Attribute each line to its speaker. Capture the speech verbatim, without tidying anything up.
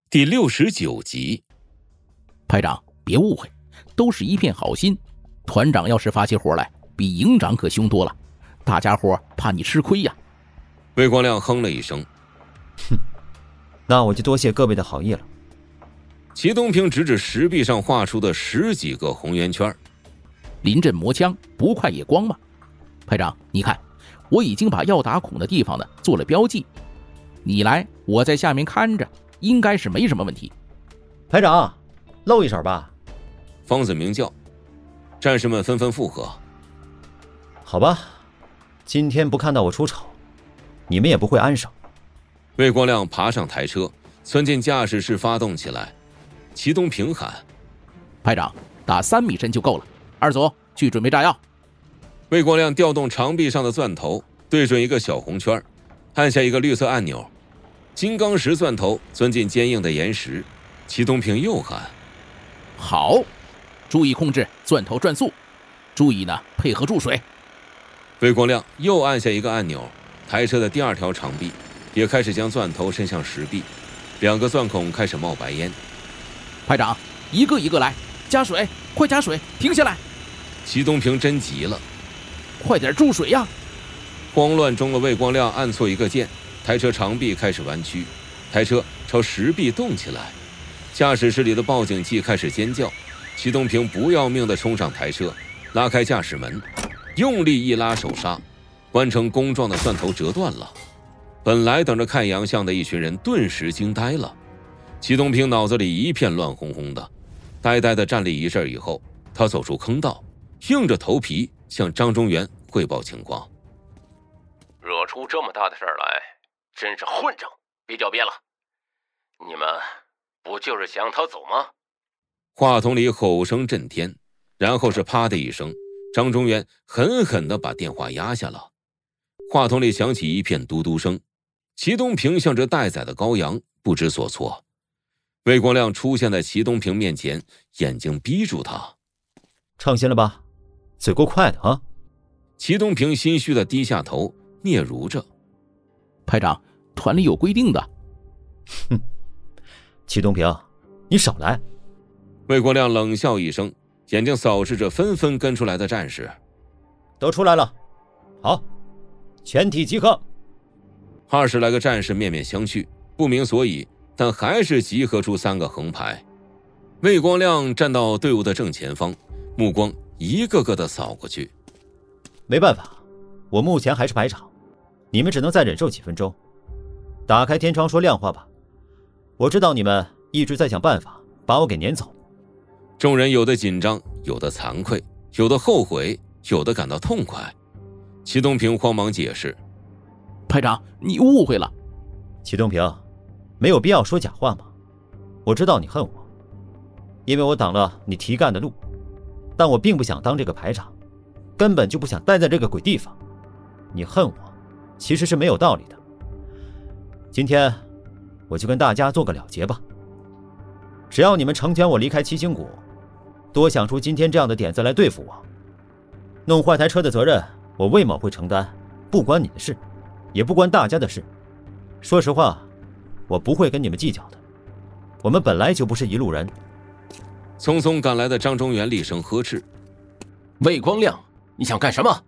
Speaker 1: 第六十九集。
Speaker 2: 排长，别误会，都是一片好心。团长要是发起火来，比营长可凶多了，大家伙怕你吃亏呀。
Speaker 1: 魏光亮哼了一声，
Speaker 3: 哼，那我就多谢各位的好意了。
Speaker 1: 齐东平指指石壁上画出的十几个红圆圈，
Speaker 2: 临阵磨枪，不快也光嘛。排长，你看，我已经把要打孔的地方呢做了标记，你来，我在下面看着，应该是没什么问题。
Speaker 3: 排长，露一手吧。
Speaker 1: 方子明叫，战士们纷纷附和。
Speaker 3: 好吧，今天不看到我出丑，你们也不会安生。
Speaker 1: 魏光亮爬上台车，钻进驾驶室发动起来。齐东平喊：
Speaker 2: 排长，打三米深就够了，二组去准备炸药。
Speaker 1: 魏光亮调动长臂上的钻头，对准一个小红圈，按下一个绿色按钮，金刚石钻头钻进坚硬的岩石。齐东平又喊：
Speaker 2: 好，注意控制钻头转速，注意呢配合注水。
Speaker 1: 魏光亮又按下一个按钮，台车的第二条长臂也开始将钻头伸向石壁，两个钻孔开始冒白烟。
Speaker 2: 排长，一个一个来，加水，快加水，停下来。
Speaker 1: 齐东平真急了，
Speaker 2: 快点注水呀！
Speaker 1: 慌乱中的魏光亮按错一个键，台车长臂开始弯曲，台车朝石壁动起来。驾驶室里的报警器开始尖叫，齐东平不要命地冲上台车，拉开驾驶门，用力一拉手刹，弯成弓状的钻头折断了。本来等着看洋相的一群人顿时惊呆了。齐东平脑子里一片乱哄哄的，呆呆地站立一阵以后，他走出坑道，硬着头皮向张中原汇报情况。
Speaker 4: 惹出这么大的事儿来，真是混账，别狡辩了。你们不就是想逃走吗？
Speaker 1: 话筒里吼声震天，然后是啪的一声，张中原狠狠地把电话压下了。话筒里响起一片嘟嘟声，齐东平像只待宰的羔羊，不知所措。魏光亮出现在齐东平面前，眼睛逼住他。
Speaker 3: 畅心了吧？嘴够快的啊！
Speaker 1: 齐东平心虚地低下头，嗫嚅着：
Speaker 2: 排长，团里有规定的。
Speaker 3: 哼，齐东平，你少来。
Speaker 1: 魏光亮冷笑一声，眼睛扫视着纷纷跟出来的战士。
Speaker 3: 都出来了，好，全体集合。
Speaker 1: 二十来个战士面面相觑，不明所以，但还是集合出三个横排。魏光亮站到队伍的正前方，目光一个个的扫过去。
Speaker 3: 没办法，我目前还是排长，你们只能再忍受几分钟。打开天窗说亮话吧，我知道你们一直在想办法把我给撵走。
Speaker 1: 众人有的紧张，有的惭愧，有的后悔，有的感到痛快。齐东平慌忙解释：
Speaker 2: 排长，你误会了。
Speaker 3: 齐东平，没有必要说假话吗？我知道你恨我，因为我挡了你提干的路，但我并不想当这个排长，根本就不想待在这个鬼地方。你恨我，其实是没有道理的。今天我就跟大家做个了结吧。只要你们成全我离开七星谷，多想出今天这样的点子来对付我，弄坏台车的责任我魏某会承担，不关你的事，也不关大家的事。说实话，我不会跟你们计较的，我们本来就不是一路人。
Speaker 1: 匆匆赶来的张中原厉声呵斥：
Speaker 4: 魏光亮，你想干什么？